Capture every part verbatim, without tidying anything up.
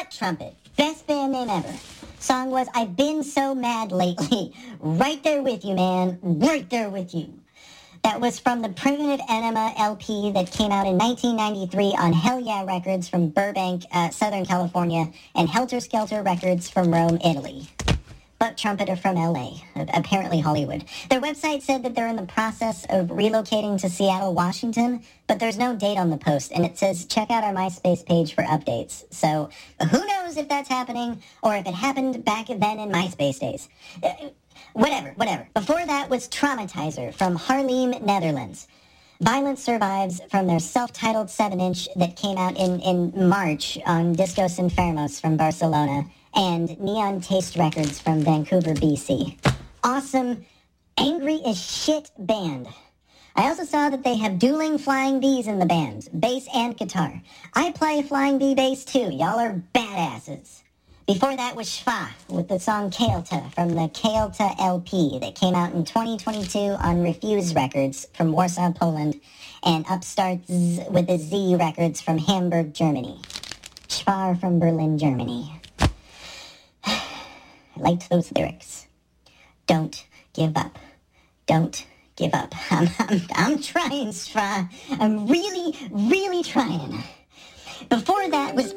Butt Trumpet, best band name ever. Song was I've Been So Mad Lately. Right there with you, man. Right there with you. That was from the Primitive Enema L P that came out in nineteen ninety-three on Hell Yeah Records from Burbank, uh, Southern California, and Helter Skelter Records from Rome, Italy. Butt Trumpeter from L A, apparently Hollywood. Their website said that they're in the process of relocating to Seattle, Washington, but there's no date on the post, and it says check out our MySpace page for updates. So who knows if that's happening, or if it happened back then in MySpace days. Whatever, whatever. Before that was Traumatizer from Haarlem, Netherlands. Violence Survives from their self-titled seven inch that came out in, in March on Discos Infermos from Barcelona, and Neon Taste Records from Vancouver, B C. Awesome, angry as shit band. I also saw that they have dueling Flying Bs in the band, bass and guitar. I play Flying B bass too, y'all are badasses. Before that was Schwa with the song Kaelta from the Kaelta L P that came out in twenty twenty-two on Refuse Records from Warsaw, Poland, and Upstarts with the Z Records from Hamburg, Germany. Schwa from Berlin, Germany. I liked those lyrics. Don't give up. Don't give up. I'm, I'm, I'm trying, Schwa. I'm really, really trying. Before that was...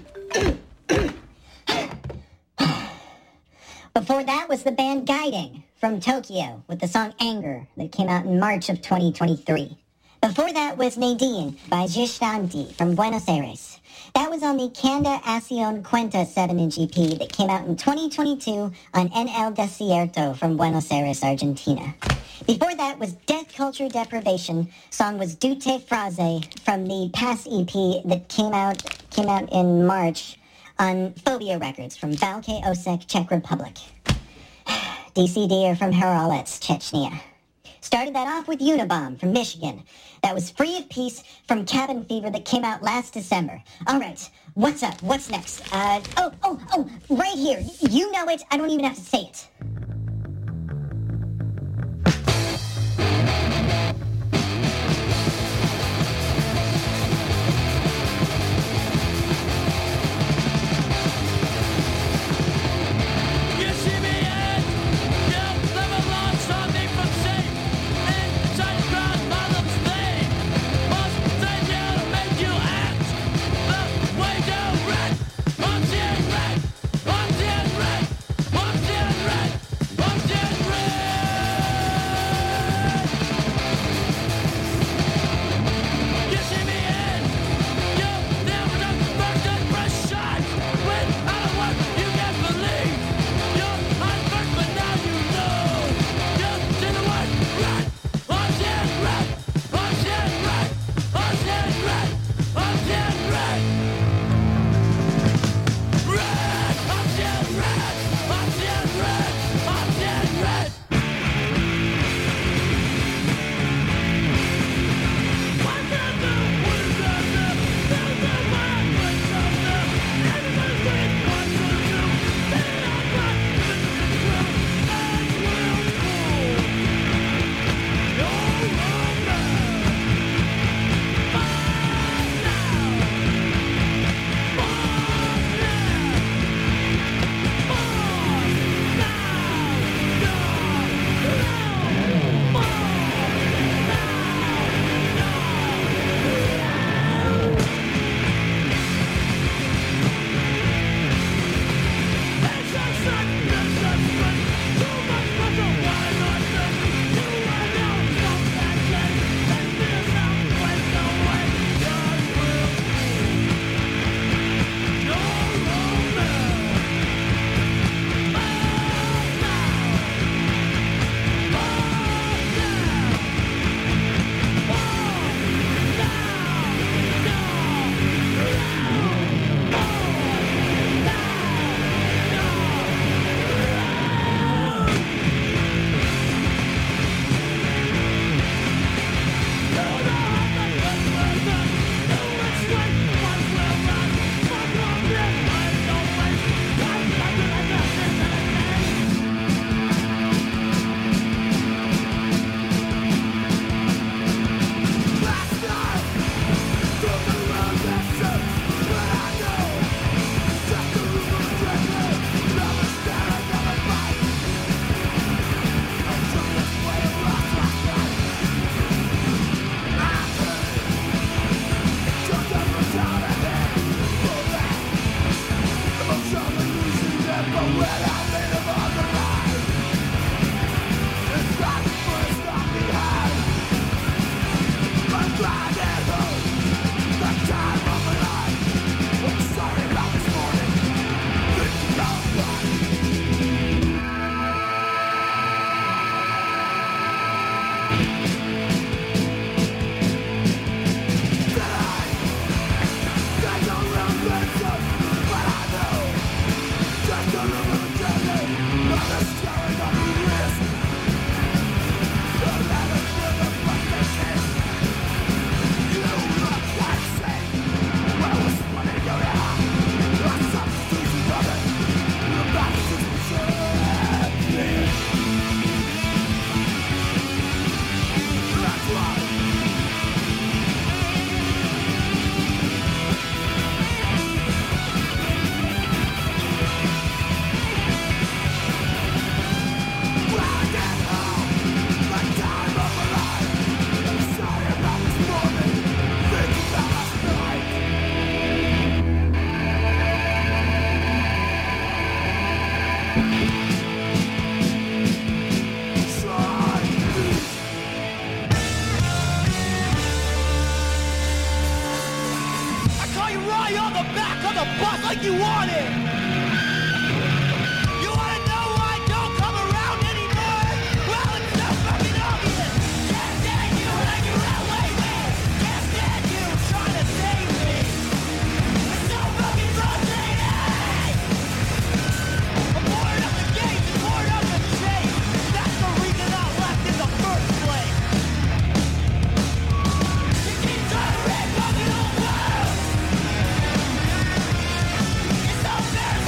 Before that was the band Guiding from Tokyo with the song Anger that came out in March of twenty twenty-three. Before that was Nadine by Gistanti from Buenos Aires. That was on the Canda Acción Cuenta seven inch E P that came out in twenty twenty-two on En El Desierto from Buenos Aires, Argentina. Before that was Death Culture Deprivation. Song was Dute Fraze from the Pass E P that came out came out in March on Phobia Records from Valke Osek, Czech Republic. D C D are from Herolets, Chechnya. Started that off with Unabomb from Michigan. That was Free of Peace from Cabin Fever that came out last December. All right, what's up? What's next? Uh, oh, oh, oh, right here. You know it. I don't even have to say it. Right. Like you wanted. You wanna know why I don't come around anymore? Well, it's so fucking obvious. Can't stand you like you're outweigh me. Can't stand you trying to save me. It's so fucking frustrating. I'm bored of the games and bored of the chase. That's the reason I left in the first place. You keep trying to rip on the old world. It's so fair.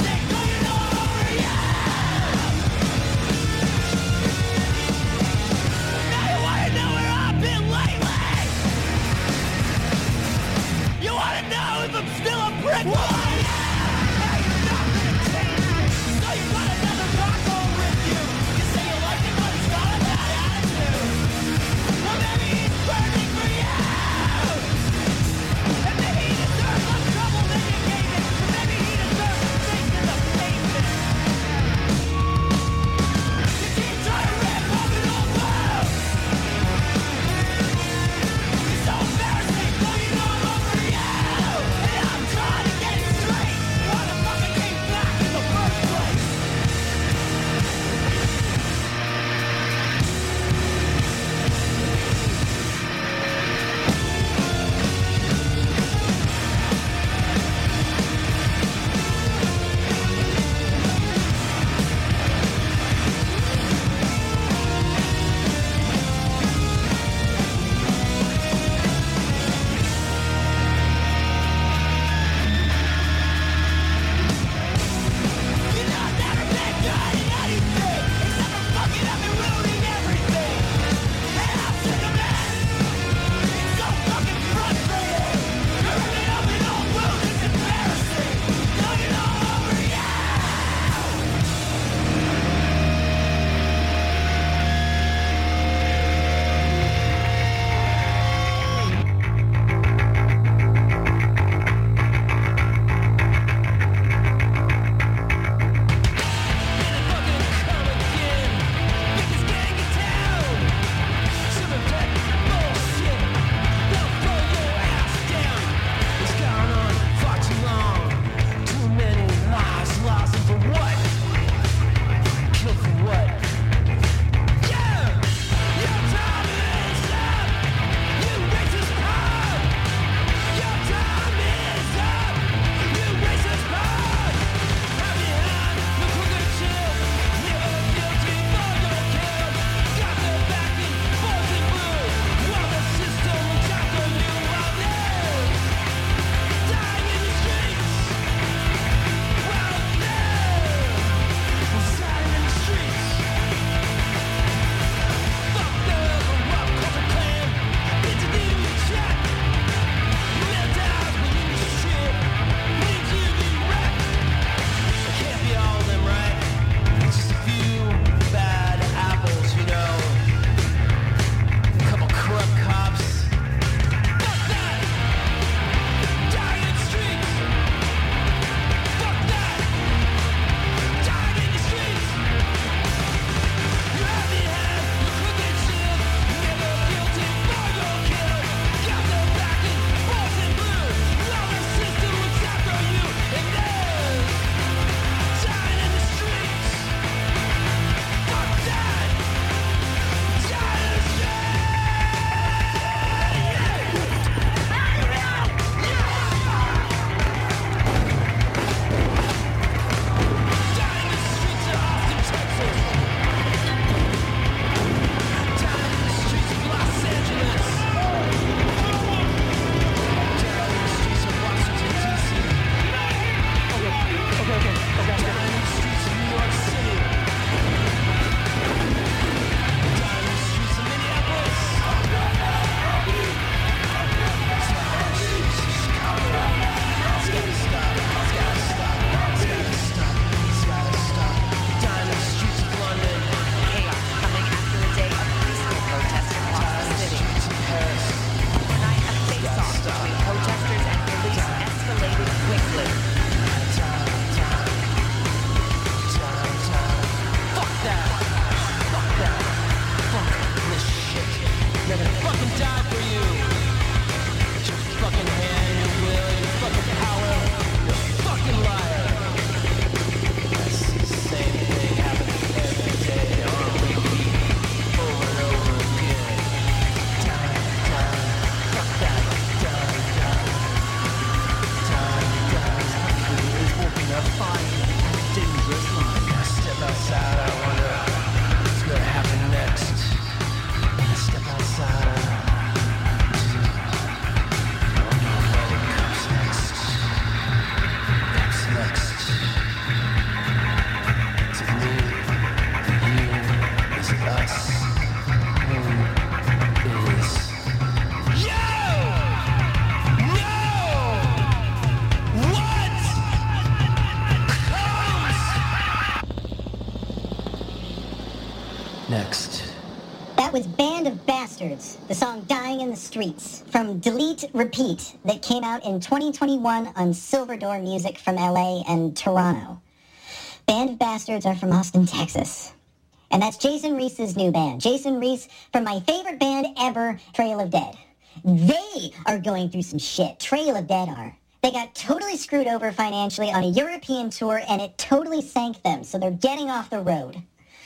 next? That was Band of Bastards, the song Dying in the Streets, from Delete Repeat, that came out in twenty twenty-one on Silver Door Music from L A and Toronto. Band of Bastards are from Austin, Texas. And that's Jason Reese's new band. Jason Reese from my favorite band ever, Trail of Dead. They are going through some shit. Trail of Dead are. They got totally screwed over financially on a European tour, and it totally sank them, so they're getting off the road.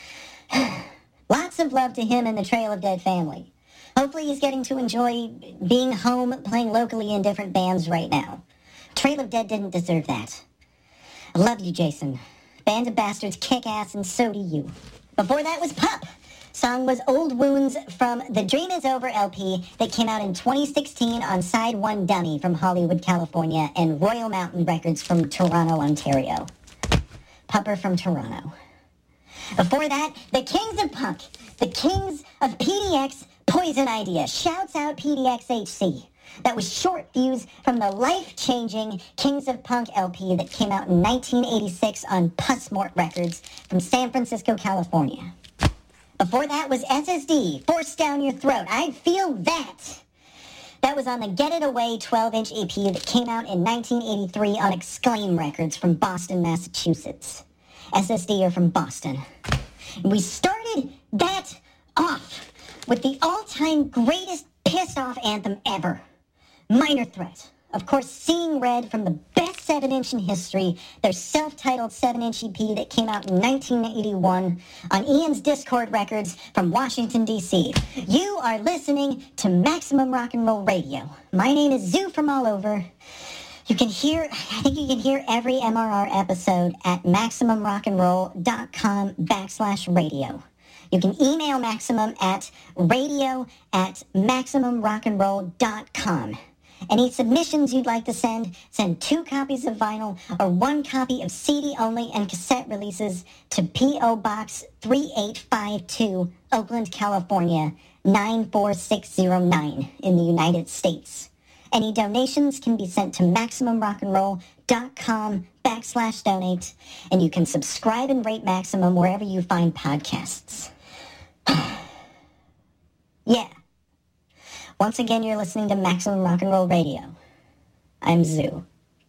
Lots of love to him and the Trail of Dead family. Hopefully he's getting to enjoy being home, playing locally in different bands right now. Trail of Dead didn't deserve that. I love you, Jason. Band of Bastards kick ass, and so do you. Before that was Pup. Song was Old Wounds from the Dream Is Over L P that came out in twenty sixteen on Side One Dummy from Hollywood, California, and Royal Mountain Records from Toronto, Ontario. Pupper from Toronto. Before that, the Kings of Punk, the Kings of P D X, Poison Idea. Shouts out P D X H C. That was Short Fuse from the life-changing Kings of Punk L P that came out in nineteen eighty-six on Pussmort Records from San Francisco, California. Before that was S S D, Force Down Your Throat. I Feel That. That was on the Get It Away twelve-inch E P that came out in nineteen eighty-three on Exclaim Records from Boston, Massachusetts. S S D are from Boston. And we started that off with the all-time greatest piss-off anthem ever, Minor Threat. Of course, Seeing Red from the best seven-inch in history, their self-titled seven-inch E P that came out in nineteen eighty-one on Ian's Discord Records from Washington, D C. You are listening to Maximum Rock and Roll Radio. My name is Zoo from all over. You can hear, I think you can hear every M R R episode at MaximumRockandRoll.com backslash radio. You can email Maximum at radio at MaximumRockandRoll.com. Any submissions you'd like to send, send two copies of vinyl or one copy of C D only and cassette releases to P O Box three eight five two, Oakland, California, nine four six zero nine in the United States. Any donations can be sent to MaximumRockandRoll.com backslash donate, and you can subscribe and rate Maximum wherever you find podcasts. Yeah. Once again, you're listening to Maximum Rock and Roll Radio. I'm Zoo.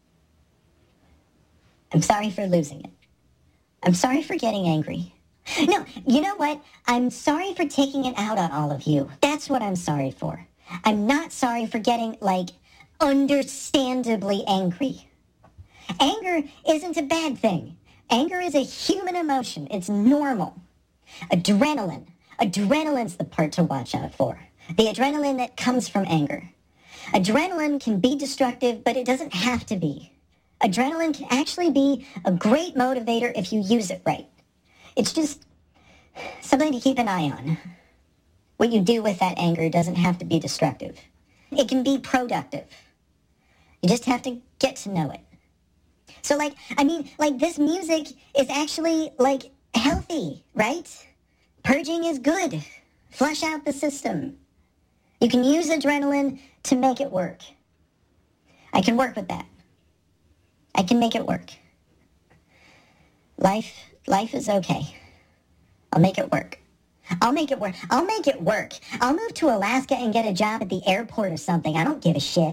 I'm sorry for losing it. I'm sorry for getting angry. No, you know what? I'm sorry for taking it out on all of you. That's what I'm sorry for. I'm not sorry for getting, like, understandably angry. Anger isn't a bad thing. Anger is a human emotion. It's normal. Adrenaline. Adrenaline's the part to watch out for. The adrenaline that comes from anger. Adrenaline can be destructive, but it doesn't have to be. Adrenaline can actually be a great motivator if you use it right. It's just something to keep an eye on. What you do with that anger doesn't have to be destructive. It can be productive. You just have to get to know it. So, like, I mean, like, this music is actually, like, healthy, right? Purging is good. Flush out the system. You can use adrenaline to make it work. I can work with that. I can make it work. Life, life is okay. I'll make it work. I'll make it work. I'll make it work. I'll move to Alaska and get a job at the airport or something. I don't give a shit.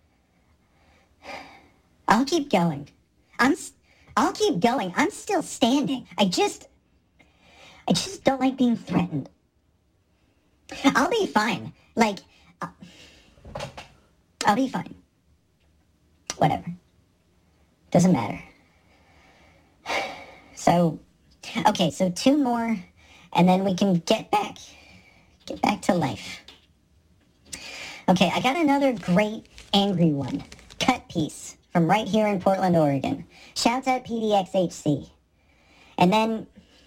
I'll keep going. I'm, I'll keep going. I'm still standing. I just, I just don't like being threatened. I'll be fine. Like, I'll, I'll be fine. Whatever. Doesn't matter. So, okay, so two more, and then we can get back, get back to life. Okay, I got another great angry one. Cut piece from right here in Portland, Oregon. Shouts out P D X H C. And then,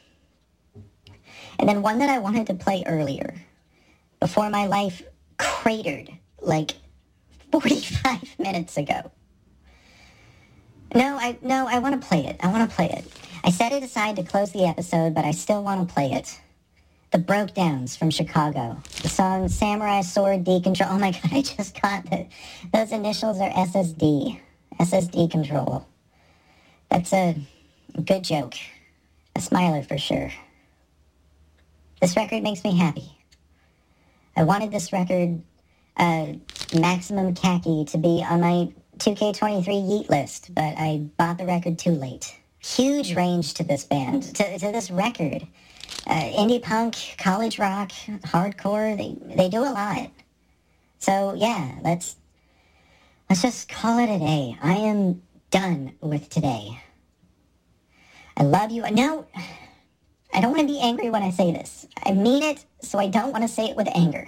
and then one that I wanted to play earlier, before my life cratered like forty-five minutes ago. No, I no, I want to play it. I want to play it. I set it aside to close the episode, but I still want to play it. The Broke Downs from Chicago. The song Samurai Sword D Control. Oh my god, I just got that. Those initials are S S D. S S D Control. That's a good joke. A smiler for sure. This record makes me happy. I wanted this record, uh, Maximum Khaki, to be on my two K twenty-three Yeet list, but I bought the record too late. Huge range to this band, to, to this record. Uh, indie punk, college rock, hardcore, they, they do a lot. So, yeah, let's, let's just call it a day. I am done with today. I love you. No, I don't want to be angry when I say this. I mean it, so I don't want to say it with anger.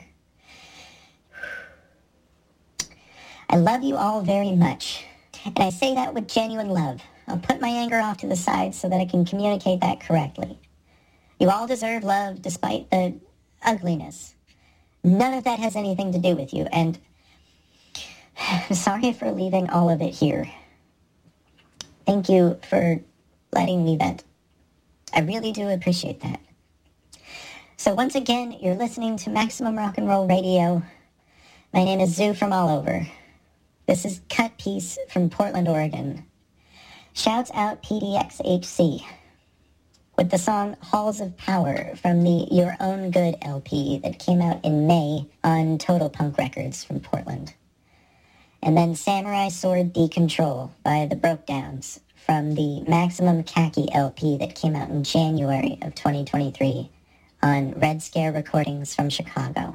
I love you all very much, and I say that with genuine love. I'll put my anger off to the side so that I can communicate that correctly. You all deserve love despite the ugliness. None of that has anything to do with you, and I'm sorry for leaving all of it here. Thank you for letting me vent. I really do appreciate that. So once again, you're listening to Maximum Rock and Roll Radio. My name is Zoo from all over. This is Cut Piece from Portland, Oregon. Shouts out P D X H C with the song Halls of Power from the Your Own Good L P that came out in May on Total Punk Records from Portland. And then Samurai Sword Decontrol by the Brokedowns from the Maximum Khaki L P that came out in January of twenty twenty-three on Red Scare Recordings from Chicago.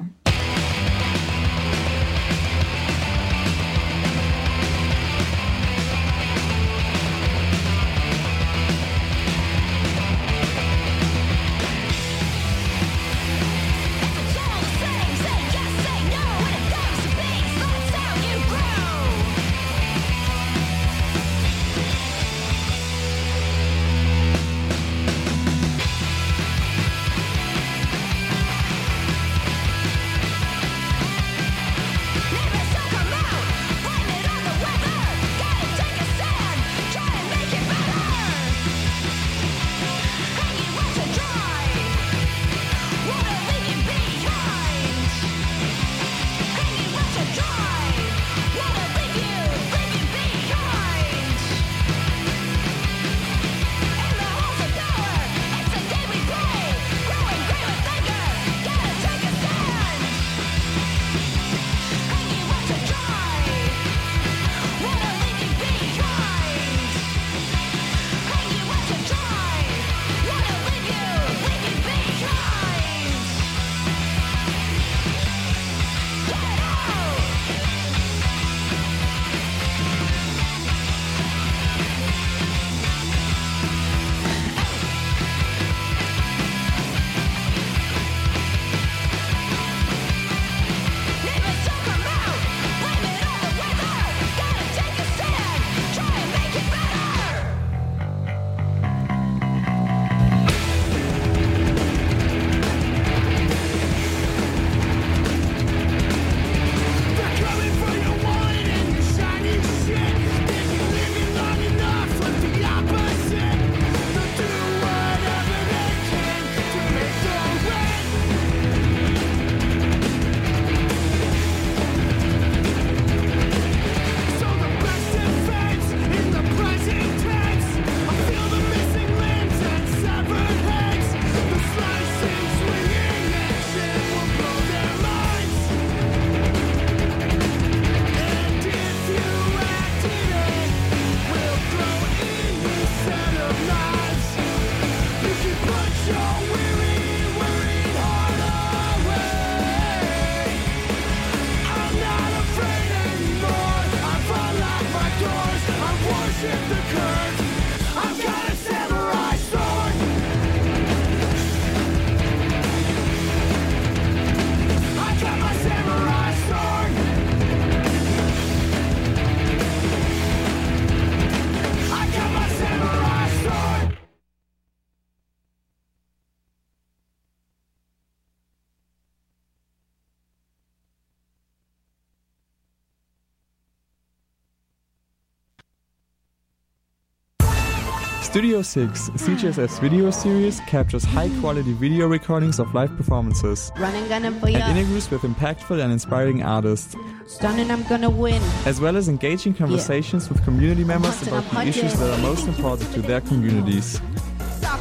Studio six, C G S F's video series, captures high-quality video recordings of live performances Running, gunning for and ya. interviews with impactful and inspiring artists, Stunning, I'm gonna win. as well as engaging conversations with community members punching, about I'm the issues punching. that are most important to their communities. Stop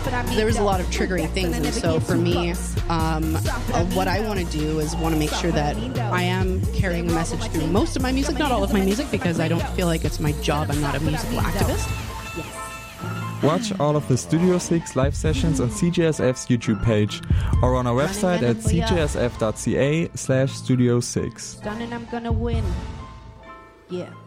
mean, there was a lot of triggering things, and so for me, um, uh, what I want to do is want to make sure that I am carrying a message through most of my music, not all of my music, because I don't feel like it's my job. I'm not a musical activist. Watch all of the Studio six live sessions on C J S F's YouTube page or on our website at c j s f dot c a slash studio six. Done and I'm gonna win. Yeah.